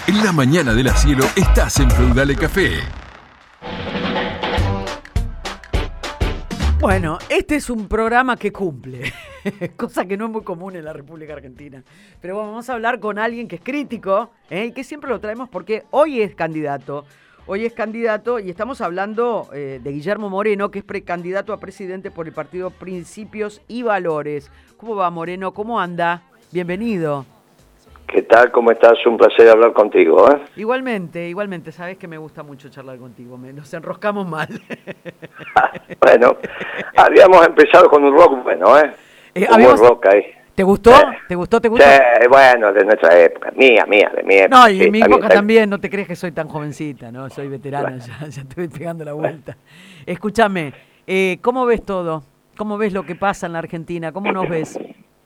En la mañana de la Cielo estás en Feudale Café. Bueno, este es un programa que cumple, cosa que no es muy común en la República Argentina. Pero bueno, vamos a hablar con alguien que es crítico, y que siempre lo traemos porque hoy es candidato. Hoy es candidato y estamos hablando de Guillermo Moreno, que es precandidato a presidente por el partido Principios y Valores. ¿Cómo va, Moreno? ¿Cómo anda? Bienvenido. ¿Qué tal? ¿Cómo estás? Un placer hablar contigo, ¿eh? Igualmente, sabes que me gusta mucho charlar contigo, nos enroscamos mal. Bueno, habíamos empezado con un rock bueno, ¿eh? Un buen rock ahí. ¿Te gustó? ¿Te gustó? Sí, bueno, de nuestra época, mía, de mi época. No, y sí, en mi época también, no te crees que soy tan jovencita, ¿no? Soy veterana, bueno. ya estoy pegando la vuelta. Escúchame, ¿cómo ves todo? ¿Cómo ves lo que pasa en la Argentina? ¿Cómo nos ves?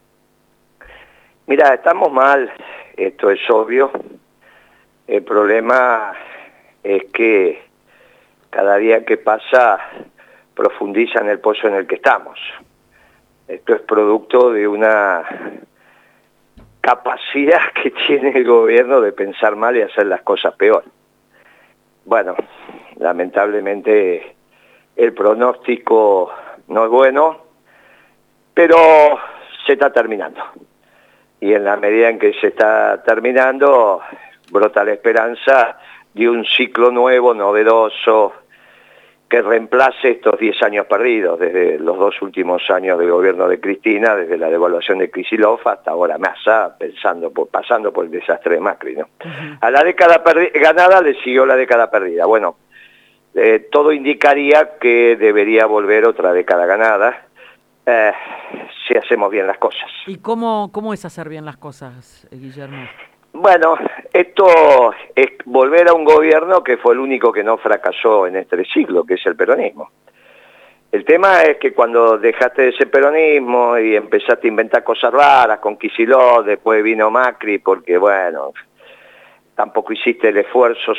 Mira, estamos mal, esto es obvio. El problema es que cada día que pasa profundiza en el pozo en el que estamos. Esto es producto de una capacidad que tiene el gobierno de pensar mal y hacer las cosas peor. Bueno, lamentablemente el pronóstico no es bueno, pero se está terminando. Y en la medida en que se está terminando, brota la esperanza de un ciclo nuevo, novedoso, que reemplace estos 10 años perdidos, desde los 2 últimos años del gobierno de Cristina, desde la devaluación de Kicillof hasta ahora Massa, pasando por el desastre de Macri, ¿no? Uh-huh. A la década ganada le siguió la década perdida. Bueno, todo indicaría que debería volver otra década ganada, si hacemos bien las cosas. ¿Y cómo es hacer bien las cosas, Guillermo? Bueno, esto es volver a un gobierno que fue el único que no fracasó en este siglo, que es el peronismo. El tema es que cuando dejaste de ser peronismo y empezaste a inventar cosas raras con Kicillof, después vino Macri, porque bueno, tampoco hiciste el esfuerzo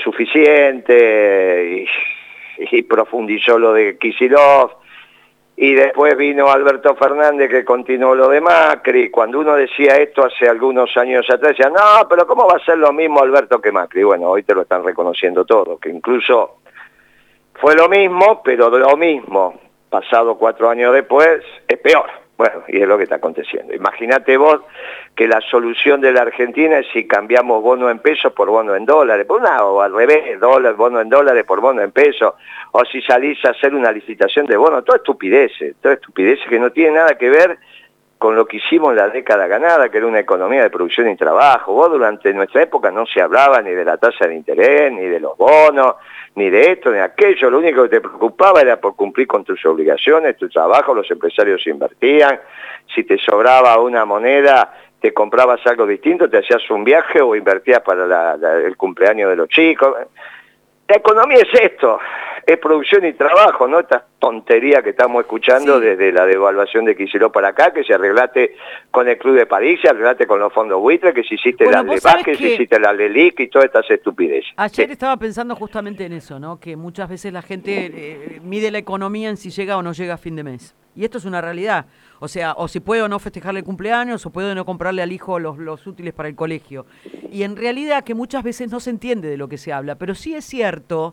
suficiente y profundizó lo de Kicillof. Y después vino Alberto Fernández que continuó lo de Macri. Cuando uno decía esto hace algunos años atrás, decía, no, pero ¿cómo va a ser lo mismo Alberto que Macri? Bueno, hoy te lo están reconociendo todo, que incluso fue lo mismo, pero lo mismo, pasado 4 años después, es peor. Bueno, y es lo que está aconteciendo. Imagínate vos que la solución de la Argentina es si cambiamos bono en pesos por bono en dólares, o al revés, bono en dólares por bono en pesos, o si salís a hacer una licitación de bonos, toda estupideces que no tiene nada que ver con lo que hicimos en la década ganada, que era una economía de producción y trabajo. Vos durante nuestra época no se hablaba ni de la tasa de interés, ni de los bonos, ni de esto, ni de aquello. Lo único que te preocupaba era por cumplir con tus obligaciones, tu trabajo, los empresarios invertían. Si te sobraba una moneda, te comprabas algo distinto, te hacías un viaje o invertías para el cumpleaños de los chicos. La economía es esto, es producción y trabajo, no esta tontería que estamos escuchando desde la devaluación de Kicillof para acá, que si arreglaste con el Club de París, si arreglaste con los fondos buitres, que si hiciste la LEVAC, que si hiciste la LELIC y todas estas estupideces. Ayer estaba pensando justamente en eso, ¿no? Que muchas veces la gente mide la economía en si llega o no llega a fin de mes. Y esto es una realidad. O sea, o si puede o no festejarle el cumpleaños, o puede o no comprarle al hijo los útiles para el colegio. Y en realidad que muchas veces no se entiende de lo que se habla, pero sí es cierto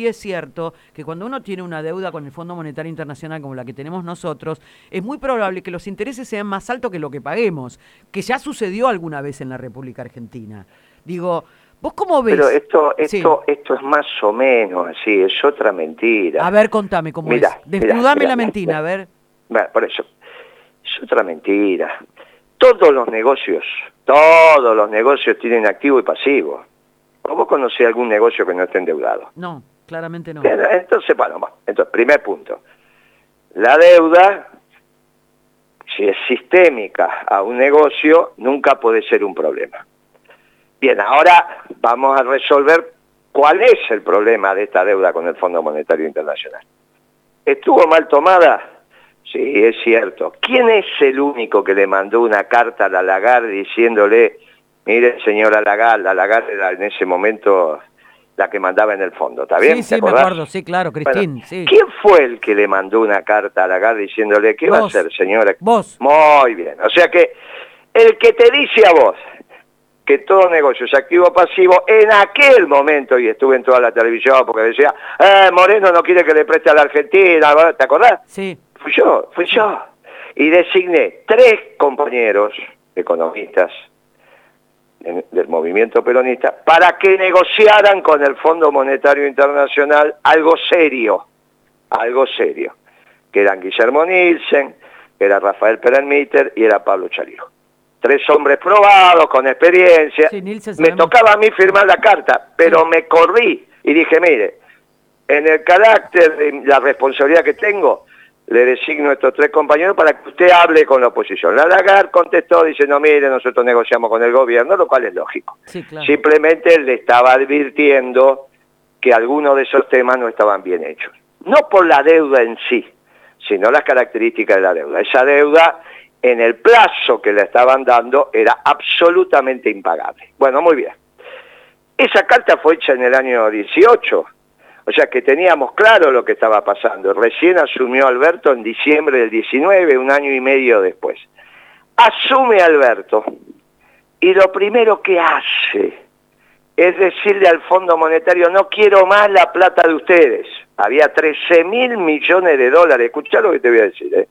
que cuando uno tiene una deuda con el Fondo Monetario Internacional como la que tenemos nosotros, es muy probable que los intereses sean más altos que lo que paguemos, que ya sucedió alguna vez en la República Argentina. Digo, ¿vos cómo ves? Pero esto es más o menos así, es otra mentira. A ver, contame cómo es. Desnudame la mentira, a ver. Bueno, por eso, es otra mentira. Todos los negocios tienen activo y pasivo. ¿Vos conocés algún negocio que no esté endeudado? No, claramente no. Entonces, primer punto. La deuda, si es sistémica a un negocio, nunca puede ser un problema. Bien, ahora vamos a resolver cuál es el problema de esta deuda con el Fondo Monetario Internacional. ¿Estuvo mal tomada? Sí, es cierto. ¿Quién es el único que le mandó una carta a la Lagarde diciéndole, mire, señora Lagarde, la Lagarde era en ese momento la que mandaba en el fondo, ¿está bien? Sí, me acuerdo, sí, claro, Cristín, bueno, sí. ¿Quién fue el que le mandó una carta a Lagarde diciéndole, ¿qué va a hacer, señora? Vos. Muy bien, o sea que el que te dice a vos, que todo negocio es activo o pasivo en aquel momento, y estuve en toda la televisión porque decía, Moreno no quiere que le preste a la Argentina, ¿te acordás? Sí. Fui yo. Y designé 3 compañeros economistas del movimiento peronista para que negociaran con el Fondo Monetario Internacional algo serio, que eran Guillermo Nielsen, que era Rafael Perelmiter y era Pablo Chalijo. 3 hombres probados, con experiencia. Sí, Nielsen, me tocaba a mí firmar la carta, pero me corrí y dije, mire, en el carácter de la responsabilidad que tengo, le designo a estos 3 compañeros para que usted hable con la oposición. La Lagarde contestó diciendo, mire, nosotros negociamos con el gobierno, lo cual es lógico. Sí, claro. Simplemente le estaba advirtiendo que algunos de esos temas no estaban bien hechos. No por la deuda en sí, sino las características de la deuda. Esa deuda, en el plazo que le estaban dando, era absolutamente impagable. Bueno, muy bien. Esa carta fue hecha en el año 18, o sea que teníamos claro lo que estaba pasando. Recién asumió Alberto en diciembre del 19, un año y medio después. Asume Alberto y lo primero que hace es decirle al Fondo Monetario, no quiero más la plata de ustedes. Había 13.000 millones de dólares, escuchá lo que te voy a decir,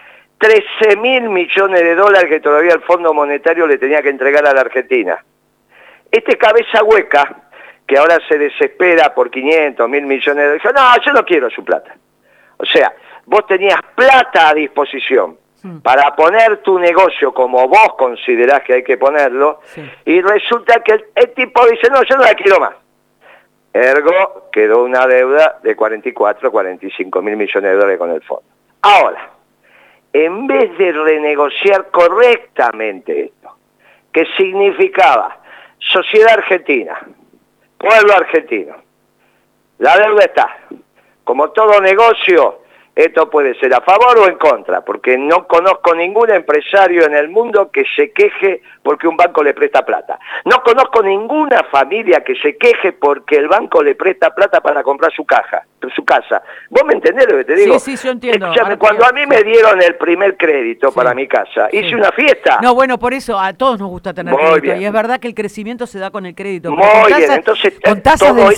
13.000 millones de dólares que todavía el Fondo Monetario le tenía que entregar a la Argentina. Este cabeza hueca, que ahora se desespera por 500, 1.000 millones de dólares, dijo, no, yo no quiero su plata. O sea, vos tenías plata a disposición para poner tu negocio como vos considerás que hay que ponerlo, y resulta que el tipo dice, no, yo no la quiero más. Ergo, quedó una deuda de 44, 45 mil millones de dólares con el fondo. Ahora, en vez de renegociar correctamente esto, que significaba sociedad argentina, pueblo argentino, la deuda está. Como todo negocio, esto puede ser a favor o en contra, porque no conozco ningún empresario en el mundo que se queje porque un banco le presta plata. No conozco ninguna familia que se queje porque el banco le presta plata para comprar su casa. ¿Vos me entendés lo que te digo? Sí, yo entiendo. Escuchame, cuando a mí me dieron el primer crédito para mi casa, hice una fiesta. No, bueno, por eso a todos nos gusta tener crédito. Bien. Y es verdad que el crecimiento se da con el crédito. Muy bien, entonces... Con tasas del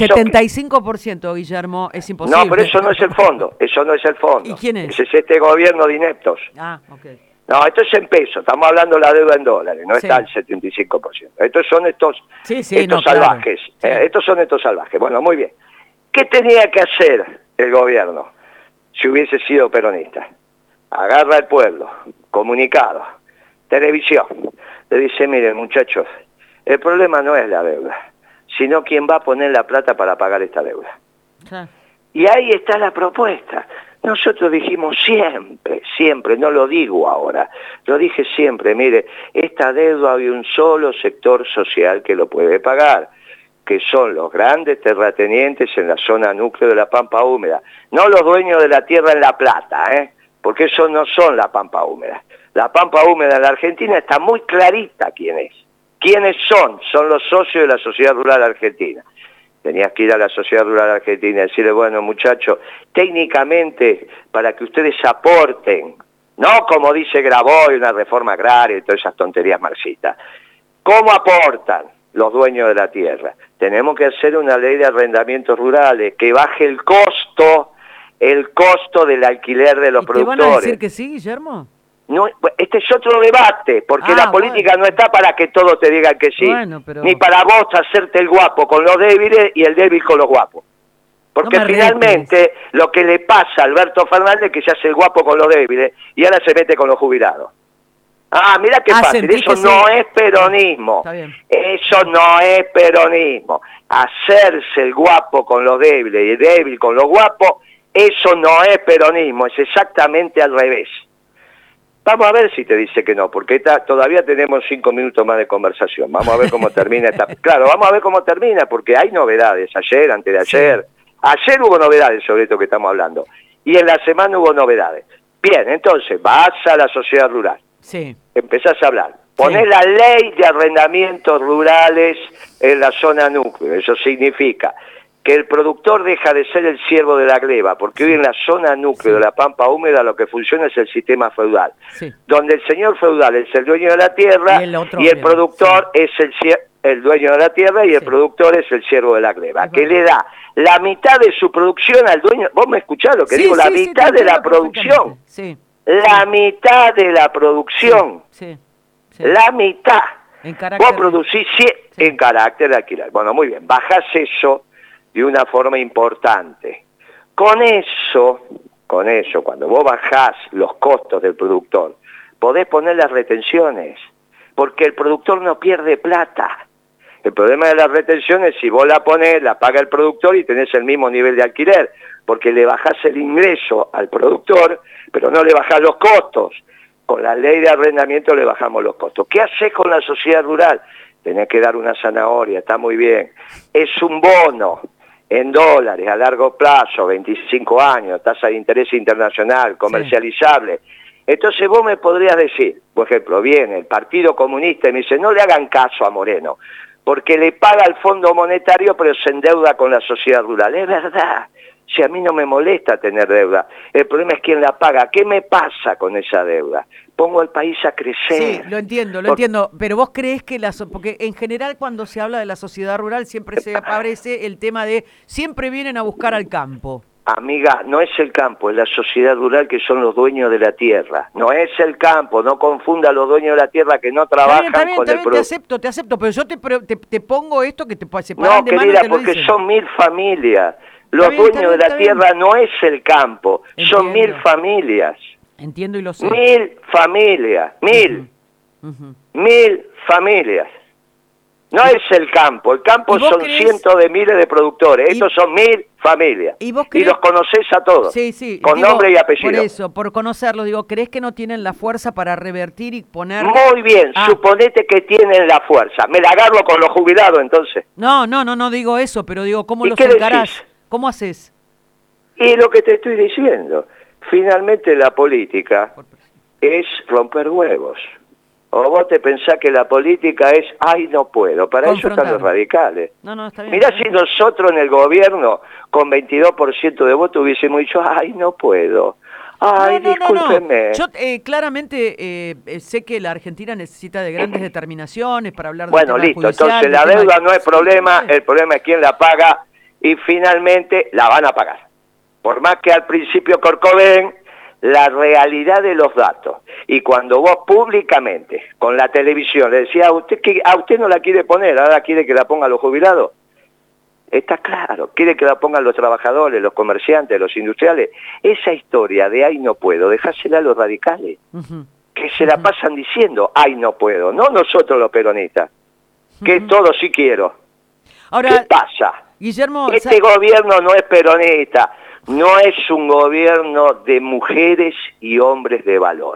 75%, Guillermo, es imposible. No, pero eso no es el fondo, eso no es el fondo. ¿Y quién es? Ese es este gobierno de ineptos. Ah, ok. No, esto es en pesos, estamos hablando de la deuda en dólares, no está al 75%. Estos son estos salvajes, claro. Estos son estos salvajes. Bueno, muy bien. ¿Qué tenía que hacer el gobierno si hubiese sido peronista? Agarra al pueblo, comunicado, televisión, le dice, miren muchachos, el problema no es la deuda, sino quién va a poner la plata para pagar esta deuda. Claro. Y ahí está la propuesta. Nosotros dijimos siempre, no lo digo ahora, lo dije siempre, mire, esta deuda hay un solo sector social que lo puede pagar, que son los grandes terratenientes en la zona núcleo de la Pampa Húmeda, no los dueños de la tierra en La Plata, porque esos no son la Pampa Húmeda. La Pampa Húmeda en la Argentina está muy clarita quién es. ¿Quiénes son? Son los socios de la Sociedad Rural Argentina. Tenías que ir a la Sociedad Rural Argentina y decirle, bueno, muchachos, técnicamente, para que ustedes aporten, no como dice Graboy, una reforma agraria y todas esas tonterías marxistas, ¿cómo aportan los dueños de la tierra? Tenemos que hacer una ley de arrendamientos rurales que baje el costo del alquiler de los productores. ¿Te van a decir que sí, Guillermo? No, este es otro debate, porque la política no está para que todos te digan que sí, ni para vos hacerte el guapo con los débiles y el débil con los guapos. Porque finalmente lo que le pasa a Alberto Fernández es que se hace el guapo con los débiles y ahora se mete con los jubilados. Mirá qué fácil, eso no es peronismo, eso no es peronismo. Hacerse el guapo con los débiles y el débil con los guapos, eso no es peronismo, es exactamente al revés. Vamos a ver si te dice que no, porque todavía tenemos 5 minutos más de conversación. Vamos a ver cómo termina esta... Claro, vamos a ver cómo termina, porque hay novedades. Ayer, antes de ayer. Ayer hubo novedades sobre esto que estamos hablando. Y en la semana hubo novedades. Bien, entonces, vas a la sociedad rural. Sí. Empezás a hablar. Ponés la ley de arrendamientos rurales en la zona núcleo. Eso significa que el productor deja de ser el siervo de la gleba, porque hoy en la zona núcleo de la Pampa Húmeda lo que funciona es el sistema feudal, donde el señor feudal es el dueño de la tierra y el productor es el siervo. el dueño de la tierra, y el productor es el siervo de la gleba, que le da la mitad de su producción al dueño. ¿Vos me escuchás lo que digo? La mitad de la producción. La mitad de la producción. La mitad. Vos producís en carácter de alquiler. Bueno, muy bien. Bajás eso de una forma importante. Con eso, cuando vos bajás los costos del productor, podés poner las retenciones, porque el productor no pierde plata. El problema de las retenciones, si vos la ponés, la paga el productor y tenés el mismo nivel de alquiler, porque le bajás el ingreso al productor, pero no le bajás los costos. Con la ley de arrendamiento le bajamos los costos. ¿Qué haces con la sociedad rural? Tenés que dar una zanahoria, está muy bien. Es un bono en dólares a largo plazo, 25 años, tasa de interés internacional, comercializable. Entonces vos me podrías decir, por ejemplo, viene el Partido Comunista y me dice, no le hagan caso a Moreno, porque le paga el Fondo Monetario pero se endeuda con la sociedad rural. Es verdad, si a mí no me molesta tener deuda, el problema es quién la paga. ¿Qué me pasa con esa deuda? Pongo al país a crecer. Sí, lo entiendo, pero vos crees que porque en general cuando se habla de la sociedad rural siempre se aparece el tema de siempre vienen a buscar al campo. Amiga, no es el campo, es la sociedad rural que son los dueños de la tierra. No es el campo, no confunda a los dueños de la tierra que no trabajan con el producto. Te acepto, pero yo te pongo esto que te separan de mano. No, querida, porque son 1000 familias. Los dueños de la tierra no es el campo, son 1000 familias. Entiendo y lo sé. 1000 familias, 1000. 1000 familias. No es el campo son cientos de miles de productores, estos son 1000 familias. ¿Y los conocés a todos? Sí. Con nombre y apellido. Por eso, por conocerlos, ¿crees que no tienen la fuerza para revertir y poner...? Muy bien, suponete que tienen la fuerza. Me la agarro con los jubilados, entonces. No digo eso, pero digo, ¿cómo los encarás? ¿Cómo haces? Y lo que te estoy diciendo, finalmente la política es romper huevos. O vos te pensás que la política es, ay, no puedo. Para eso están los radicales. No, está bien. Mirá si nosotros en el gobierno, con 22% de votos, hubiésemos dicho, ay, no puedo. Ay, discúlpeme. Yo claramente sé que la Argentina necesita de grandes determinaciones para hablar de Bueno, listo. Entonces la deuda no es problema, el problema es quién la paga y finalmente la van a pagar. Por más que al principio corcoven la realidad de los datos. Y cuando vos públicamente, con la televisión, le decías a usted que a usted no la quiere poner, ahora quiere que la pongan los jubilados, está claro, quiere que la pongan los trabajadores, los comerciantes, los industriales. Esa historia de ay no puedo, dejásela a los radicales, que se la pasan diciendo ay no puedo, no nosotros los peronistas, que todo sí quiero. Ahora, ¿qué pasa? Guillermo, este gobierno no es peronista, no es un gobierno de mujeres y hombres de valor.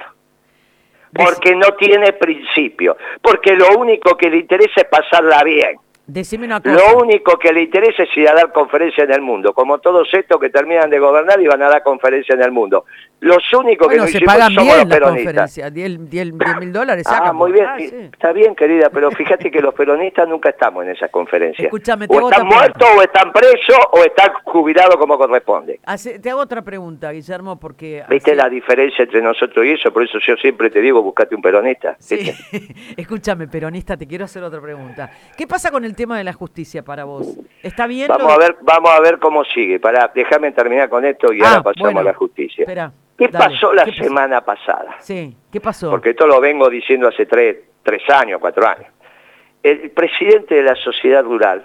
Porque no tiene principio. Porque lo único que le interesa es pasarla bien. Decime una cosa. Lo único que le interesa es ir a dar conferencia en el mundo, como todos estos que terminan de gobernar y van a dar conferencia en el mundo. Los únicos que no hicimos somos los peronistas. $10,000 sacan. Muy bien, está bien, querida, pero fíjate que los peronistas nunca estamos en esas conferencias. Escúchame, o están muertos, o están presos, o están jubilados como corresponde. Te hago otra pregunta, Guillermo, porque... ¿Viste la diferencia entre nosotros y eso? Por eso yo siempre te digo, buscate un peronista. Sí. Escúchame, peronista, te quiero hacer otra pregunta. ¿Qué pasa con el tema de la justicia para vos? ¿Está bien? Vamos a ver cómo sigue. Déjame terminar con esto y ahora pasamos a la justicia. Espera, ¿Qué pasó la semana pasada? Sí, ¿qué pasó? Porque esto lo vengo diciendo hace 3 años, 4 años. El presidente de la sociedad rural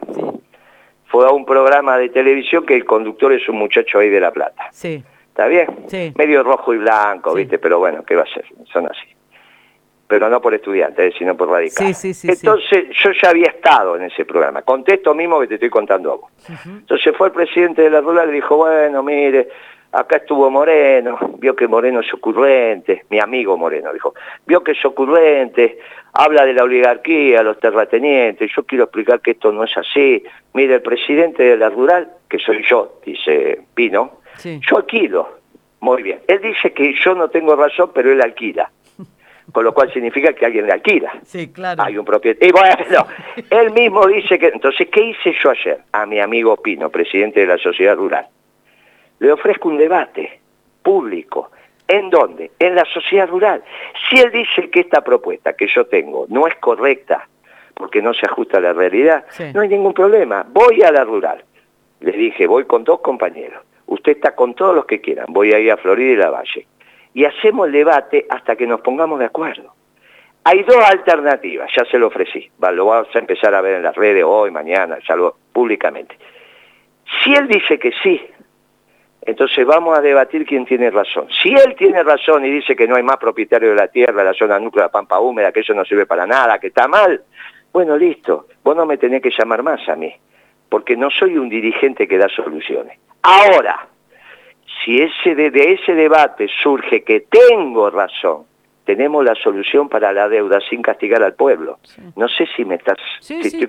fue a un programa de televisión que el conductor es un muchacho ahí de La Plata. Sí. ¿Está bien? Sí. Medio rojo y blanco, ¿viste? Pero bueno, ¿qué va a ser? Son así. Pero no por estudiantes, sino por radicales. Sí. Entonces, yo ya había estado en ese programa. Conté esto mismo que te estoy contando a vos. Entonces fue el presidente de la rural y dijo, bueno, mire, acá estuvo Moreno, vio que Moreno es ocurrente, mi amigo Moreno dijo, vio que es ocurrente, habla de la oligarquía, los terratenientes, yo quiero explicar que esto no es así. Mire, el presidente de la rural, que soy yo, dice Pino, yo alquilo. Muy bien. Él dice que yo no tengo razón, pero él alquila. Con lo cual significa que alguien le alquila. Sí, claro. Hay un propietario. Y bueno, él mismo dice que... Entonces, ¿qué hice yo ayer? A mi amigo Pino, presidente de la sociedad rural. Le ofrezco un debate público. ¿En dónde? En la sociedad rural. Si él dice que esta propuesta que yo tengo no es correcta, porque no se ajusta a la realidad. Sí. No hay ningún problema. Voy a la rural. Les dije, voy con 2 compañeros. Usted está con todos los que quieran. Voy a ir a Florida y La Valle. Y hacemos el debate hasta que nos pongamos de acuerdo. Hay 2 alternativas, ya se lo ofrecí. Lo vamos a empezar a ver en las redes hoy, mañana, ya públicamente. Si él dice que sí, entonces vamos a debatir quién tiene razón. Si él tiene razón y dice que no hay más propietario de la tierra, la zona núclea de la Pampa Húmeda, que eso no sirve para nada, que está mal, bueno, listo, vos no me tenés que llamar más a mí, porque no soy un dirigente que da soluciones. Ahora, si de ese debate surge que tengo razón, tenemos la solución para la deuda sin castigar al pueblo. Sí. No sé si me estás... Sí, se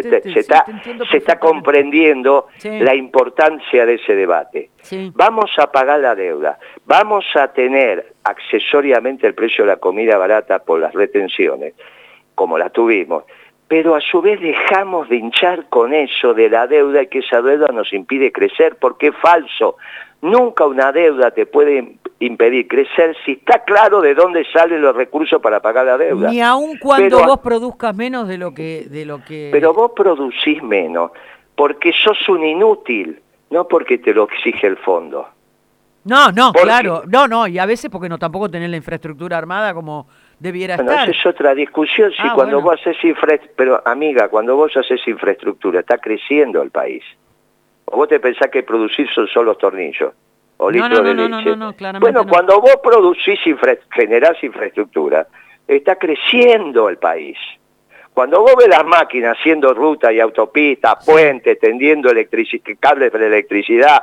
se está comprendiendo la importancia de ese debate. Sí. Vamos a pagar la deuda, vamos a tener accesoriamente el precio de la comida barata por las retenciones, como la tuvimos, pero a su vez dejamos de hinchar con eso de la deuda y que esa deuda nos impide crecer, porque es falso. Nunca una deuda te puede impedir crecer si está claro de dónde salen los recursos para pagar la deuda. Ni aun cuando vos produzcas menos de lo que... Pero vos producís menos porque sos un inútil, no porque te lo exige el fondo. No, claro. No, y a veces porque tampoco tenés la infraestructura armada como debiera estar. Esa es otra discusión. Si cuando vos haces pero amiga, cuando vos haces infraestructura, está creciendo el país. ¿O vos te pensás que producir son solo los tornillos? O litros de leche. No, claramente bueno, cuando vos producís, generás infraestructura, está creciendo el país. Cuando vos ves las máquinas haciendo ruta y autopistas, puentes, tendiendo cables de electricidad,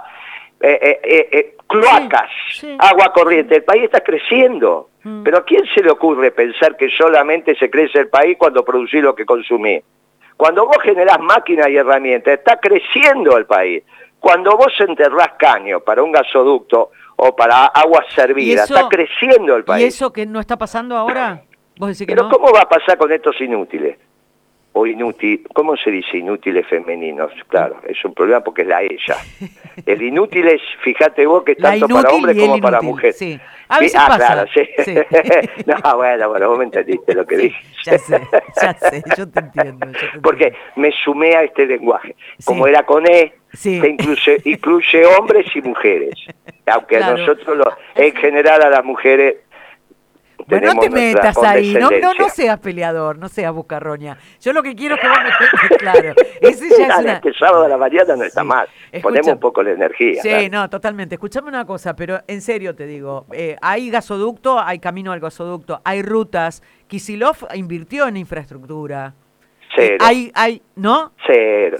cloacas, agua corriente, el país está creciendo. Pero ¿a quién se le ocurre pensar que solamente se crece el país cuando producís lo que consumís? Cuando vos generás máquinas y herramientas, está creciendo el país. Cuando vos enterrás caño para un gasoducto o para aguas servidas, está creciendo el país. ¿Y eso que no está pasando ahora? ¿Vos decís que Pero no? ¿cómo va a pasar con estos inútiles? O ¿cómo se dice inútiles femeninos? Claro, es un problema porque es la ella. El inútil es, fíjate vos, que es tanto para hombres como para mujeres. Sí. A veces pasa. Claro, sí. No, bueno, vos me entendiste lo que dije. Ya sé, yo te entiendo. Porque me sumé a este lenguaje. Como era con que incluye hombres y mujeres. Aunque a nosotros, en general, a las mujeres... Bueno, no te metas ahí, no seas peleador, no seas buscarroña. Yo lo que quiero es que vos me cuentes claro. Ese ya es Este sábado a la mañana no está mal. Ponemos un poco la energía. Sí, ¿verdad? No, totalmente. Escuchame una cosa, pero en serio te digo, hay gasoducto, hay camino al gasoducto, hay rutas. Kicillof invirtió en infraestructura. Cero. ¿No? Cero.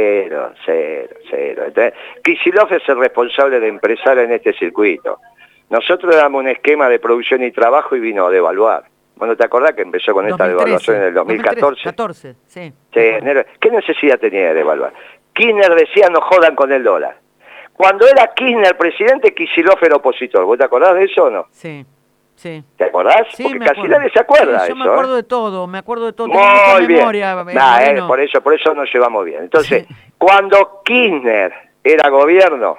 Entonces, Kicillof es el responsable de empezar en este circuito. Nosotros damos un esquema de producción y trabajo y vino a devaluar. Bueno, ¿te acordás que empezó con 2013, esta devaluación en el 2014? 2014, sí. ¿Qué necesidad tenía de devaluar? Kirchner decía no jodan con el dólar. Cuando era Kirchner presidente, Kicillof era opositor. ¿Vos te acordás de eso o no? Sí. ¿Te acordás? Sí, porque casi nadie se acuerda de eso. Yo me acuerdo de todo, Muy bien. Memoria, por eso nos llevamos bien. Entonces, cuando Kirchner era gobierno,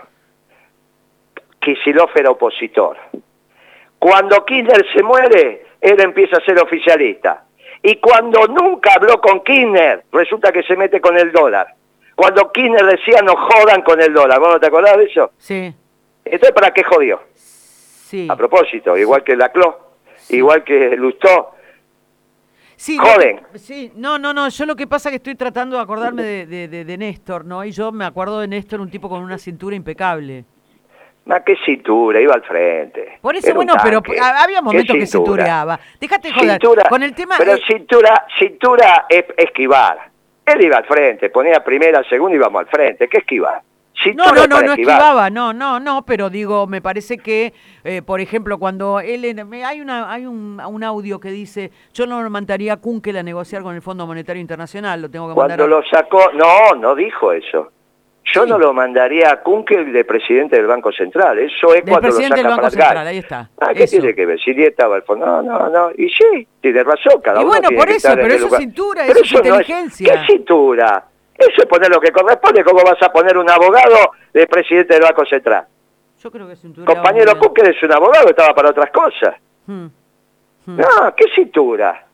Kicillof era opositor. Cuando Kirchner se muere, él empieza a ser oficialista. Y cuando nunca habló con Kirchner, resulta que se mete con el dólar. Cuando Kirchner decía no jodan con el dólar, ¿vos no te acordás de eso? Sí. Entonces, ¿para qué jodió? Sí. A propósito, igual que Laclau, igual que Lustó. Sí, joden. No, yo lo que pasa es que estoy tratando de acordarme de Néstor, ¿no? Y yo me acuerdo de Néstor, un tipo con una cintura impecable. ¿Qué cintura? Iba al frente. Por eso, bueno, pero había momentos que cintureaba. Déjate de joder. Con el tema... Pero cintura es esquivar. Él iba al frente, ponía primera, segunda y íbamos al frente. ¿Qué esquivar? No esquivaba, no, pero digo, me parece que, por ejemplo, cuando él, hay un audio que dice, yo no mandaría a Kunkel a negociar con el Fondo Monetario Internacional, lo tengo que mandar. Cuando lo sacó, no dijo eso. Yo no lo mandaría a Kunkel de presidente del Banco Central, eso es cuando lo saca del Banco para Central, ahí está. ¿Qué tiene que ver? Si ni estaba el fondo, no, y sí, tiene razón, cada uno bueno, tiene por que eso, estar pero en eso el lugar. es cintura, Pero eso es inteligencia. ¿Qué cintura? Eso es poner lo que corresponde. ¿Cómo vas a poner un abogado de presidente del Banco Central? Yo creo que cintura. Compañero Kunkel es un abogado, estaba para otras cosas. No, ¿qué cintura?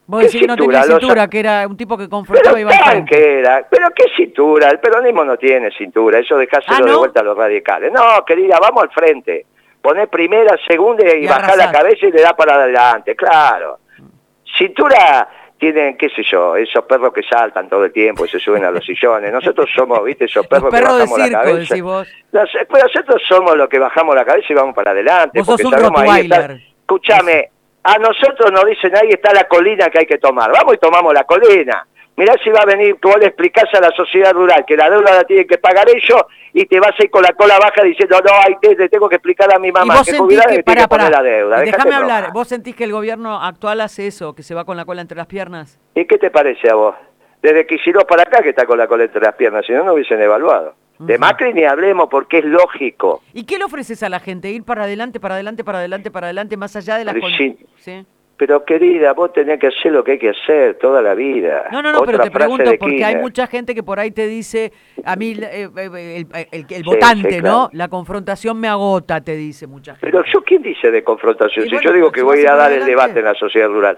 Vos decís que no tenía cintura, que era un tipo que confrontaba y iba al frente. Era, pero ¿qué cintura? El peronismo no tiene cintura, eso dejáselo de vuelta a los radicales. No, querida, vamos al frente. Ponés primera, segunda y bajá la cabeza y le da para adelante, claro. Cintura tienen, qué sé yo, esos perros que saltan todo el tiempo y se suben a los sillones. Nosotros somos, viste, esos perros que bajamos de circo, la cabeza. Decís vos. Nosotros somos los que bajamos la cabeza y vamos para adelante. Vos sos un rottweiler. Escúchame, a nosotros nos dicen ahí está la colina que hay que tomar. Vamos y tomamos la colina. Mirá si va a venir, vos le explicás a la sociedad rural que la deuda la tienen que pagar ellos y te vas a ir con la cola baja diciendo, no, ahí le tengo que explicar a mi mamá que jubilada que tiene que poner la deuda. Déjame hablar, ¿vos sentís que el gobierno actual hace eso, que se va con la cola entre las piernas? ¿Y qué te parece a vos? Desde Kicillof para acá que está con la cola entre las piernas, si no, no hubiesen evaluado. De Macri ni hablemos porque es lógico. ¿Y qué le ofreces a la gente? Ir para adelante, para adelante, para adelante, para adelante, más allá de las ¿Sí? Pero querida, vos tenés que hacer lo que hay que hacer toda la vida. No, pero te pregunto porque hay mucha gente que por ahí te dice, a mí el votante, claro, ¿no? La confrontación me agota, te dice mucha gente. Pero yo, ¿quién dice de confrontación? Si yo digo que voy a ir a dar el debate en la sociedad rural.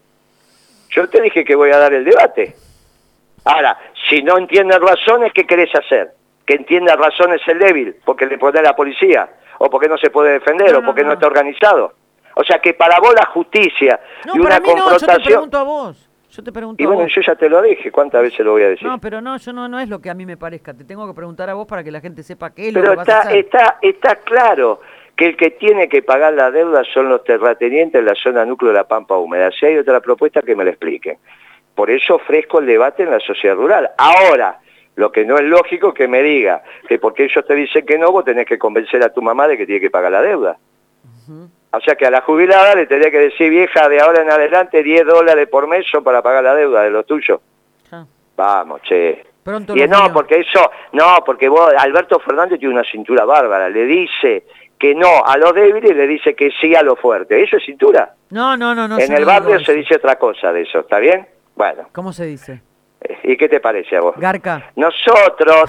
Yo te dije que voy a dar el debate. Ahora, si no entiendes razones, ¿qué querés hacer? Que entienda razones el débil, porque le pone a la policía, o porque no se puede defender, o porque no está organizado. O sea que para vos la justicia y una confrontación... No, yo te pregunto a vos. Y bueno, yo ya te lo dije, ¿cuántas veces lo voy a decir? No, pero no, no es lo que a mí me parezca. Te tengo que preguntar a vos para que la gente sepa qué es lo que vas a hacer. Está claro que el que tiene que pagar la deuda son los terratenientes en la zona núcleo de la Pampa Húmeda. Si hay otra propuesta, que me la expliquen. Por eso ofrezco el debate en la sociedad rural. Ahora, lo que no es lógico es que me diga que porque ellos te dicen que no, vos tenés que convencer a tu mamá de que tiene que pagar la deuda. O sea que a la jubilada le tendría que decir, vieja, de ahora en adelante $10 por mes son para pagar la deuda de lo tuyo. Vamos, che. Pronto y porque vos, Alberto Fernández tiene una cintura bárbara, le dice que no a los débiles, le dice que sí a los fuertes. ¿Eso es cintura? No. En el barrio se dice otra cosa de eso, ¿está bien? Bueno. ¿Cómo se dice? ¿Y qué te parece a vos? Garca. Nosotros,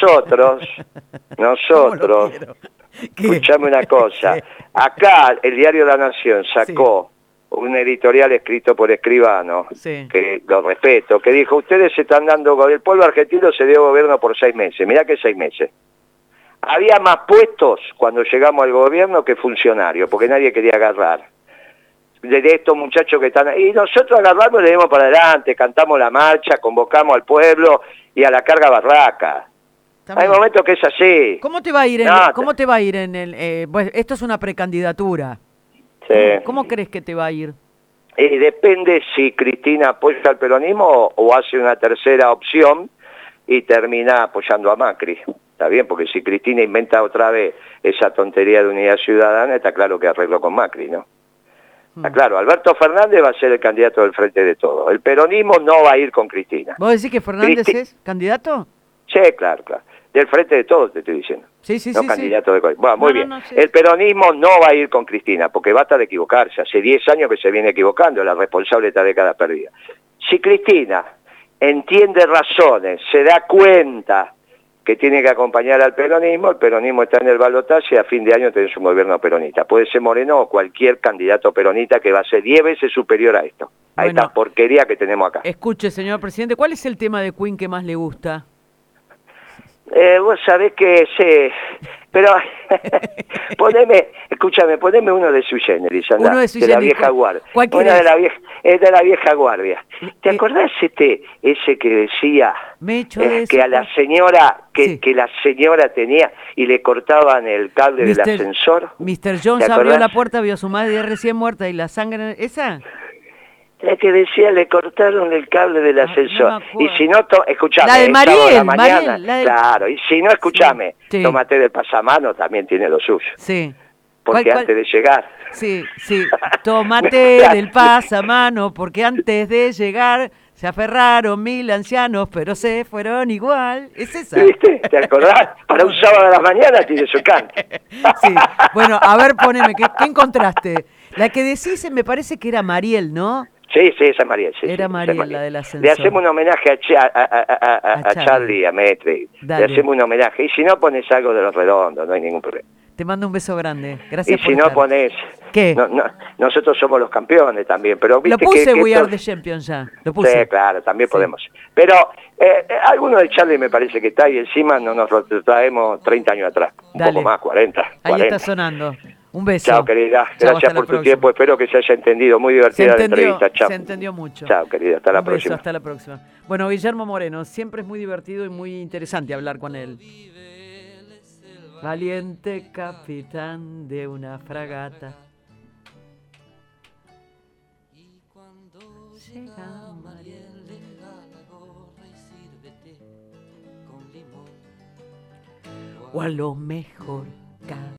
escuchame una cosa, acá el diario La Nación sacó un editorial escrito por Escribano, que lo respeto, que dijo, ustedes se están dando, el pueblo argentino se dio gobierno por 6 meses, mirá que 6 meses. Había más puestos cuando llegamos al gobierno que funcionarios, porque nadie quería agarrar. De estos muchachos que están... Y nosotros agarramos y le dimos para adelante, cantamos la marcha, convocamos al pueblo y a la carga barraca. Hay momentos que es así. ¿Cómo te va a ir en el pues esto es una precandidatura? Sí. ¿Cómo crees que te va a ir? Depende si Cristina apoya al peronismo o hace una tercera opción y termina apoyando a Macri. Está bien, porque si Cristina inventa otra vez esa tontería de unidad ciudadana, está claro que arregló con Macri, ¿no? Está claro, Alberto Fernández va a ser el candidato del Frente de Todos. El peronismo no va a ir con Cristina. ¿Vos decís que Fernández es candidato? Sí, claro. Del Frente de Todos te estoy diciendo. Sí. Candidato de... Bueno, muy bien. El peronismo no va a ir con Cristina, porque basta de equivocarse. Hace 10 años que se viene equivocando, la responsable de esta década perdida. Si Cristina entiende razones, se da cuenta que tiene que acompañar al peronismo, el peronismo está en el balotaje y a fin de año tenés un gobierno peronista. Puede ser Moreno o cualquier candidato peronista que va a ser 10 veces superior a esto, a esta porquería que tenemos acá. Escuche, señor presidente, ¿cuál es el tema de Queen que más le gusta? Vos sabés que sí, pero poneme uno de Sui Generis, anda, de la vieja guardia. Una de la vieja guardia. ¿Te acordás ese que decía que a la señora, que la señora tenía y le cortaban el cable del ascensor? Mr. Jones abrió la puerta, vio a su madre recién muerta y la sangre, ¿esa? La que decía, le cortaron el cable del ascensor. Y si no, escuchame, la de Mariel, la mañana, claro, y si no, escuchame, tómate del pasamano, también tiene lo suyo. Sí. Porque antes de llegar... Sí, tómate del pasamano, porque antes de llegar se aferraron 1000 ancianos, pero se fueron igual. ¿Es esa? ¿Viste? ¿Te acordás? Para un sábado a la mañana tiene su cante. Sí, bueno, a ver, poneme, ¿qué encontraste? La que decís me parece que era Mariel, ¿no? Sí, esa es Mariel. Sí, era Mariel, la del ascensor. Le hacemos un homenaje a Charlie, a Metri. Le hacemos un homenaje. Y si no, pones algo de Los Redondos, no hay ningún problema. Te mando un beso grande. Gracias Y por si no estar. ponés... ¿Qué? Nosotros somos los campeones también, pero Lo viste puse que We esto- Are the Champion ya. Lo puse. Sí, claro, también Sí. podemos. Pero alguno de Charlie me parece que está y encima no nos lo traemos 30 años atrás. Un Dale. poco más, 40. Ahí 40. está sonando. Un beso. Chao, querida. Chao, Gracias hasta la por tu próxima. tiempo. Espero que se haya entendido. Muy Se divertida la entendió, entrevista. Chao. se entendió mucho. Chao, querida. Hasta la Un beso, próxima. hasta la próxima. Bueno, Guillermo Moreno, siempre es muy divertido y muy interesante hablar con él. Valiente capitán de una fragata. Llega Mariel. O a lo mejor